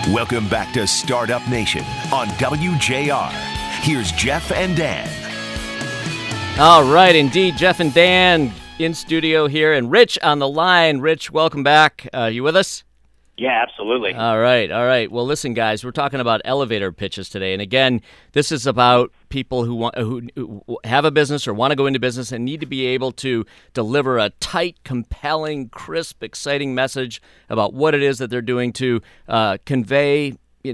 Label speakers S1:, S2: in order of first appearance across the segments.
S1: Welcome back to Startup Nation on WJR. Here's Jeff and Dan.
S2: All right, indeed, Jeff and Dan in studio here, and Rich on the line. Rich, welcome back. You with us?
S3: Yeah, absolutely.
S2: All right. Well, listen, guys, we're talking about elevator pitches today, and again, this is about people who have a business or want to go into business and need to be able to deliver a tight, compelling, crisp, exciting message about what it is that they're doing to convey.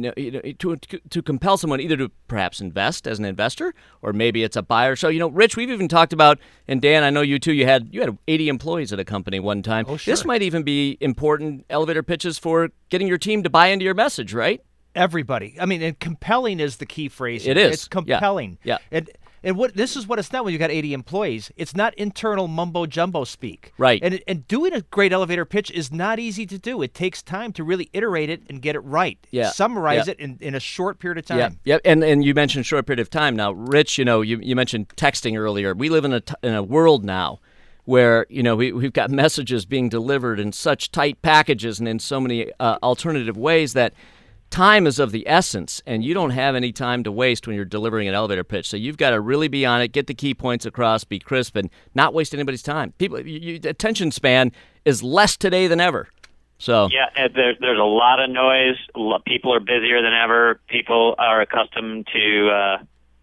S2: To compel someone either to perhaps invest as an investor, or maybe it's a buyer. So, Rich, we've even talked about, and Dan, I know you too. You had 80 employees at a company one time.
S4: Oh, sure.
S2: This might even be important elevator pitches for getting your team to buy into your message, right?
S4: Everybody. I mean, and compelling is the key phrase.
S2: It is.
S4: It's compelling.
S2: Yeah.
S4: And this is what it's not when you got 80 employees. It's not internal mumbo jumbo speak.
S2: Right.
S4: And doing a great elevator pitch is not easy to do. It takes time to really iterate it and get it right.
S2: Yeah.
S4: Summarize it in a short period of time.
S2: Yeah. And you mentioned short period of time. Now, Rich, you mentioned texting earlier. We live in a world now where we've got messages being delivered in such tight packages and in so many alternative ways that time is of the essence, and you don't have any time to waste when you're delivering an elevator pitch. So you've got to really be on it, get the key points across, be crisp, and not waste anybody's time. Attention span is less today than ever. So
S3: yeah, there's a lot of noise. People are busier than ever. People are accustomed to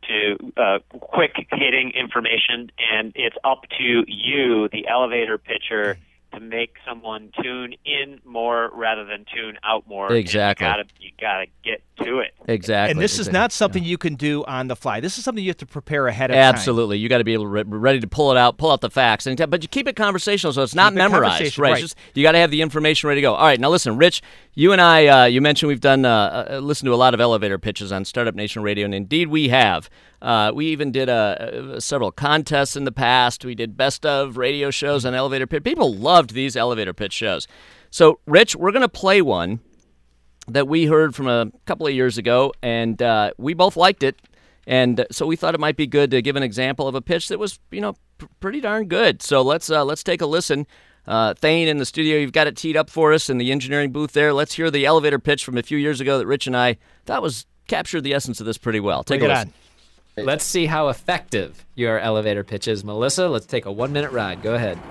S3: quick hitting information, and it's up to you, the elevator pitcher, to make someone tune in more rather than tune out more.
S2: Exactly.
S3: You gotta get to it.
S2: Exactly.
S4: And this is not something you can do on the fly. This is something you have to prepare ahead of time.
S2: Absolutely. You got to be able to ready to pull out the facts. But you keep it conversational, so it's not memorized. Right. You got to have the information ready to go. All right. Now listen, Rich, you and I, you mentioned we've done listened to a lot of elevator pitches on Startup Nation Radio, and indeed we have. We even did several contests in the past. We did best of radio shows on elevator pitch. People loved these elevator pitch shows. So, Rich, we're going to play one that we heard from a couple of years ago, and we both liked it. And so we thought it might be good to give an example of a pitch that was, pretty darn good. So let's take a listen. Thane in the studio, you've got it teed up for us in the engineering booth there. Let's hear the elevator pitch from a few years ago that Rich and I thought captured the essence of this pretty well. Take a listen.
S5: Let's see how effective your elevator pitch is. Melissa, let's take a 1-minute ride. Go ahead.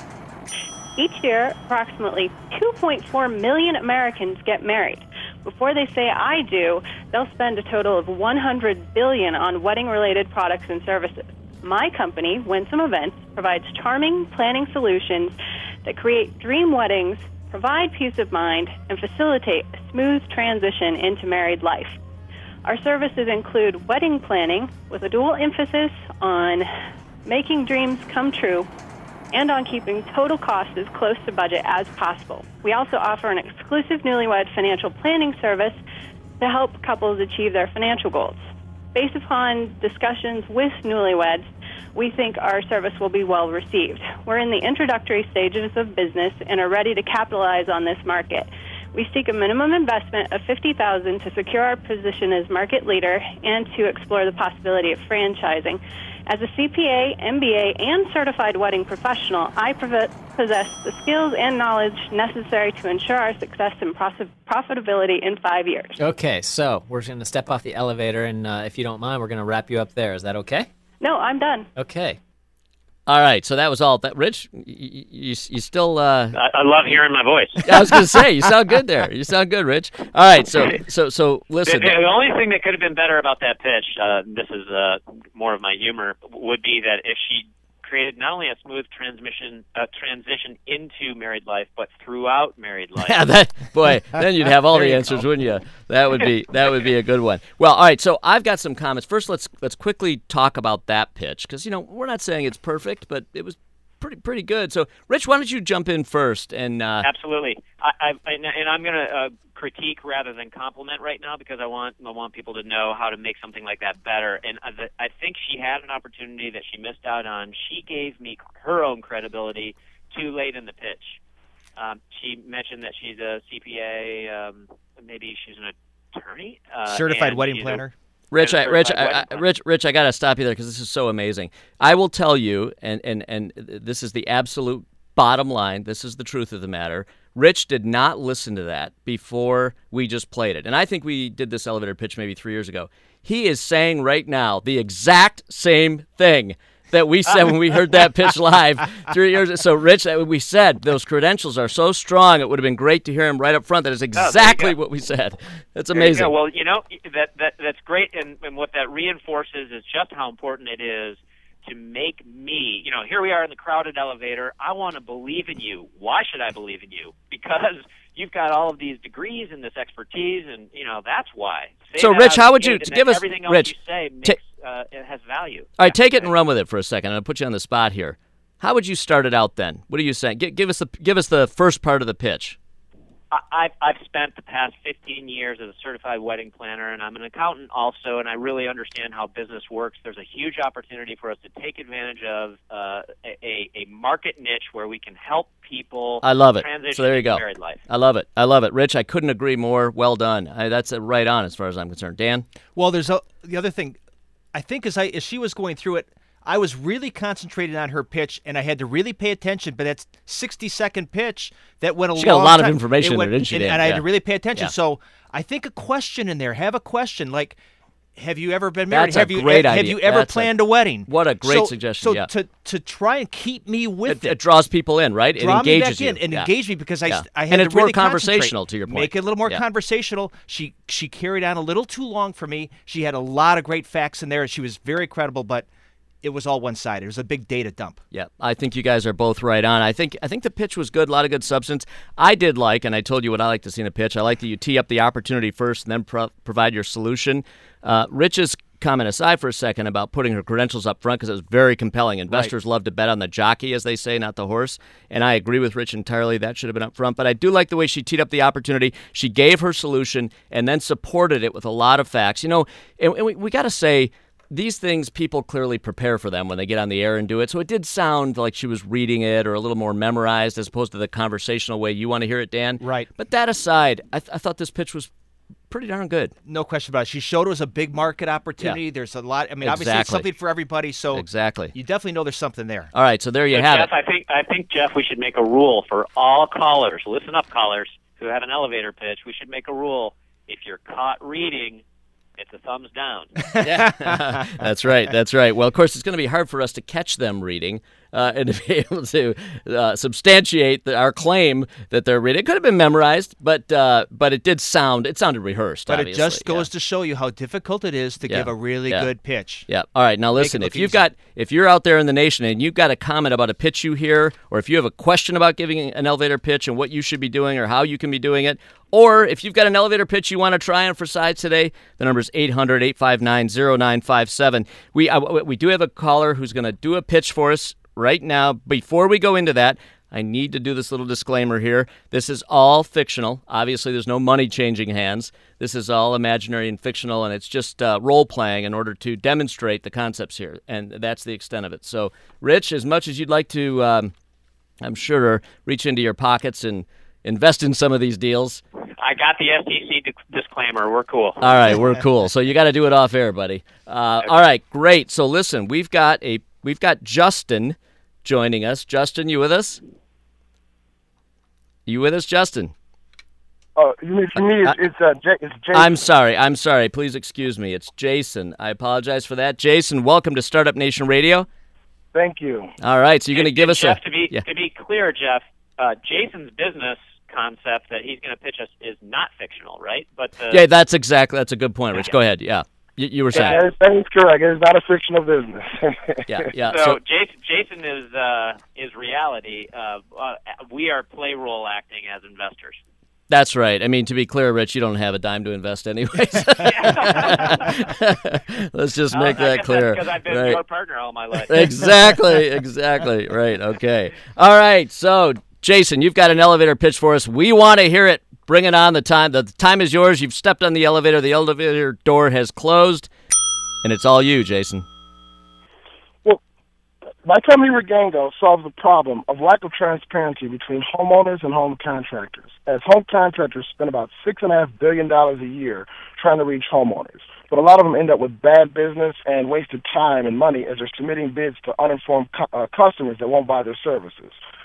S6: Each year, approximately 2.4 million Americans get married. Before they say I do, they'll spend a total of $100 billion on wedding-related products and services. My company, Winsome Events, provides charming planning solutions that create dream weddings, provide peace of mind, and facilitate a smooth transition into married life. Our services include wedding planning with a dual emphasis on making dreams come true and on keeping total costs as close to budget as possible. We also offer an exclusive newlywed financial planning service to help couples achieve their financial goals. Based upon discussions with newlyweds, we think our service will be well received. We're in the introductory stages of business and are ready to capitalize on this market. We seek a minimum investment of $50,000 to secure our position as market leader and to explore the possibility of franchising. As a CPA, MBA, and certified wedding professional, I possess the skills and knowledge necessary to ensure our success and profitability in 5 years.
S5: Okay, so we're going to step off the elevator, and if you don't mind, we're going to wrap you up there. Is that okay?
S6: No, I'm done.
S5: Okay.
S2: All right, so that was all. Rich, you still...
S3: I love hearing my voice.
S2: I was going to say, you sound good there. You sound good, Rich. All right, so listen.
S3: The only thing that could have been better about that pitch, this is more of my humor, would be that if she created not only a smooth transition into married life, but throughout married life.
S2: Yeah, then you'd have all the answers, wouldn't you? That would be a good one. Well, all right. So I've got some comments. First, let's quickly talk about that pitch because we're not saying it's perfect, but it was pretty good. So, Rich, why don't you jump in first? And
S3: absolutely. I'm going to critique rather than compliment right now because I want people to know how to make something like that better. And I think she had an opportunity that she missed out on. She gave me her own credibility too late in the pitch. She mentioned that she's a CPA, maybe she's an attorney,
S4: certified wedding planner.
S2: Rich, I got to stop you there because this is so amazing. I will tell you, and this is the absolute bottom line. This is the truth of the matter. Rich did not listen to that before we just played it. And I think we did this elevator pitch maybe 3 years ago. He is saying right now the exact same thing that we said when we heard that pitch live 3 years ago. So, Rich, we said those credentials are so strong, it would have been great to hear him right up front. That is exactly what we said. That's amazing.
S3: Well, that's great, and what that reinforces is just how important it is to make me, here we are in the crowded elevator. I want to believe in you. Why should I believe in you? Because you've got all of these degrees and this expertise, and, that's why.
S2: So, Rich, how would you give us,
S3: everything else
S2: Rich,
S3: you say makes, it has value.
S2: All right, take it and run with it for a second. I'll put you on the spot here. How would you start it out then? What are you saying? Give us the first part of the pitch.
S3: I've spent the past 15 years as a certified wedding planner, and I'm an accountant also, and I really understand how business works. There's a huge opportunity for us to take advantage of a market niche where we can help people.
S2: I love it.
S3: Transition
S2: so there you go.
S3: Married life.
S2: I love it. I love it, Rich. I couldn't agree more. Well done. That's right on as far as I'm concerned. Dan.
S4: Well, there's the other thing. I think as she was going through it, I was really concentrated on her pitch, and I had to really pay attention. But that's 60-second pitch that went a long time.
S2: She got a lot of information in there, didn't she, Dan?
S4: And I had to really pay attention.
S2: Yeah.
S4: So I think a question in there. Have a question like, have you ever been married?
S2: That's a great idea.
S4: Have you ever planned a wedding?
S2: What a great suggestion.
S4: So to try and keep me with
S2: it draws people in, right? It engages you.
S4: And engage me because I had
S2: and it's
S4: to really
S2: more conversational, to your point.
S4: Make it a little more conversational. She carried on a little too long for me. She had a lot of great facts in there, and she was very credible, but it was all one-sided. It was a big data dump.
S2: Yeah, I think you guys are both right on. I think the pitch was good, a lot of good substance. I did like, and I told you what I like to see in a pitch, I like that you tee up the opportunity first and then provide your solution. Rich's comment aside for a second about putting her credentials up front because it was very compelling. Investors love to bet on the jockey, as they say, not the horse. And I agree with Rich entirely. That should have been up front. But I do like the way she teed up the opportunity. She gave her solution and then supported it with a lot of facts. And we got to say, these things, people clearly prepare for them when they get on the air and do it. So it did sound like she was reading it or a little more memorized as opposed to the conversational way you want to hear it, Dan.
S4: Right.
S2: But that aside, I thought this pitch was pretty darn good.
S4: No question about it. She showed us a big market opportunity. Yeah. There's a lot. I mean, obviously it's something for everybody. So
S2: exactly,
S4: you definitely know there's something there.
S2: All right, so there you have
S3: Jeff,
S2: it.
S3: I think, Jeff, we should make a rule for all callers. Listen up, callers who have an elevator pitch. We should make a rule. If you're caught reading, it's a thumbs down.
S2: Yeah, that's right. That's right. Well, of course, it's going to be hard for us to catch them reading and to be able to substantiate our claim that they're reading. It could have been memorized, but it did sound. It sounded rehearsed.
S4: But
S2: obviously.
S4: It just goes to show you how difficult it is to give a really good pitch.
S2: Yeah. All right. Now listen. If you're out there in the nation and you've got a comment about a pitch you hear, or if you have a question about giving an elevator pitch and what you should be doing or how you can be doing it, or if you've got an elevator pitch you want to try on for size today, the number is 800-859-0957. We do have a caller who's going to do a pitch for us right now. Before we go into that, I need to do this little disclaimer here. This is all fictional. Obviously, there's no money changing hands. This is all imaginary and fictional, and it's just role-playing in order to demonstrate the concepts here, and that's the extent of it. So, Rich, as much as you'd like to, I'm sure, reach into your pockets and invest in some of these deals.
S3: I got the SEC disclaimer. We're cool.
S2: All right, we're cool. So you got to do it off air, buddy. All right, great. So listen, we've got Justin joining us. Justin, you with us? You with us, Justin?
S7: Oh, you mean for me? It's Jason.
S2: I'm sorry. Please excuse me. It's Jason. I apologize for that. Jason, welcome to Startup Nation Radio.
S7: Thank you.
S2: All right, so you're going to give us
S3: Jeff, to be clear, Jeff, Jason's business concept that he's going to pitch us is not fictional, right? But
S2: that's a good point, Rich. Go ahead. Yeah, you were saying.
S7: Yeah, that is correct. It is not a fictional business.
S2: Yeah.
S3: So Jason is reality. We are play role acting as investors.
S2: That's right. I mean, to be clear, Rich, you don't have a dime to invest anyways. Let's just make that clear.
S3: Because I've been your partner all my life.
S2: Exactly. Right. Okay. All right. So, Jason, you've got an elevator pitch for us. We want to hear it. Bring it on. The time is yours. You've stepped on the elevator. The elevator door has closed, and it's all you, Jason.
S7: Well, my company, Regango, solves the problem of lack of transparency between homeowners and home contractors, as home contractors spend about $6.5 billion a year trying to reach homeowners. But a lot of them end up with bad business and wasted time and money as they're submitting bids to uninformed customers that won't buy their services.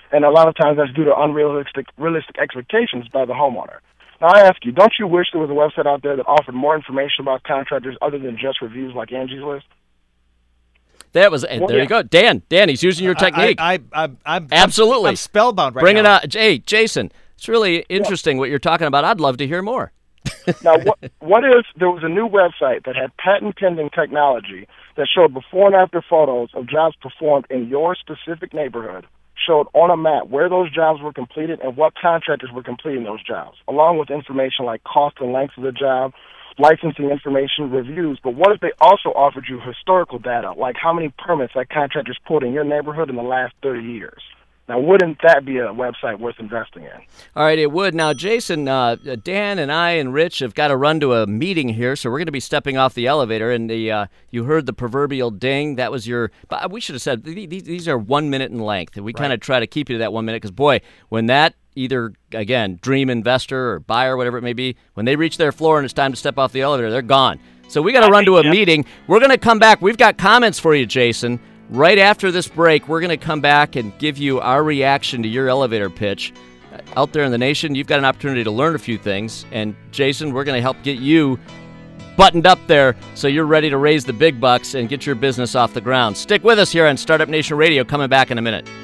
S7: And a lot of times that's due to unrealistic expectations by the homeowner. Now, I ask you, don't you wish there was a website out there that offered more information about contractors other than just reviews like Angie's List?
S2: There you go. Dan, he's using your technique. Absolutely.
S4: I'm spellbound right now.
S2: Bring it on. Hey, Jason, it's really interesting what you're talking about. I'd love to hear more.
S7: Now, what if there was a new website that had patent-pending technology that showed before and after photos of jobs performed in your specific neighborhood, showed on a map where those jobs were completed and what contractors were completing those jobs, along with information like cost and length of the job, licensing information, reviews? But what if they also offered you historical data, like how many permits that contractors pulled in your neighborhood in the last 30 years? Now, wouldn't that be a website worth investing in?
S2: All right, it would. Now, Jason, Dan and I and Rich have got to run to a meeting here, so we're going to be stepping off the elevator. And you heard the proverbial ding. That was your – we should have said these are 1 minute in length. And we kind of try to keep you to that 1 minute because, boy, when that either, again, dream investor or buyer, whatever it may be, when they reach their floor and it's time to step off the elevator, they're gone. So we got to run to a meeting. We're going to come back. We've got comments for you, Jason. Right after this break, we're going to come back and give you our reaction to your elevator pitch. Out there in the nation, you've got an opportunity to learn a few things. And, Jason, we're going to help get you buttoned up there so you're ready to raise the big bucks and get your business off the ground. Stick with us here on Startup Nation Radio, coming back in a minute.